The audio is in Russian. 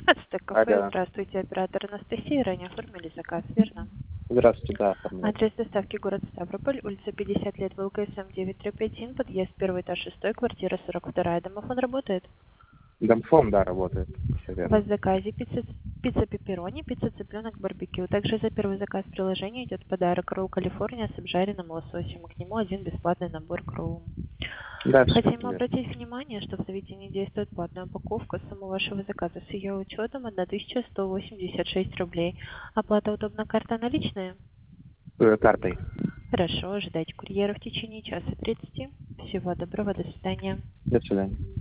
Ацтек кафе, Алло. здравствуйте, оператор Анастасия, ранее оформили заказ, верно? Здравствуйте, да, оформляю. Адрес доставки город Ставрополь, улица 50 лет, ВЛКСМ 931, подъезд 1 этаж 6, квартира 42, домофон работает? Домфон, да, работает. Все У вас верно. в заказе пицца пепперони, пицца цыпленок барбекю. Также за первый заказ приложения идет подарок ролл Калифорния с обжаренным лососем, и к нему один бесплатный набор к роллу. Да, все Хотим верно. обратить внимание, что в заведении действует платная упаковка. Сумма вашего заказа с ее учетом 1186 рублей. Оплата удобна, карта наличная? Картой. Хорошо, ожидайте курьера в течение часа 30. Всего доброго, до свидания. До свидания.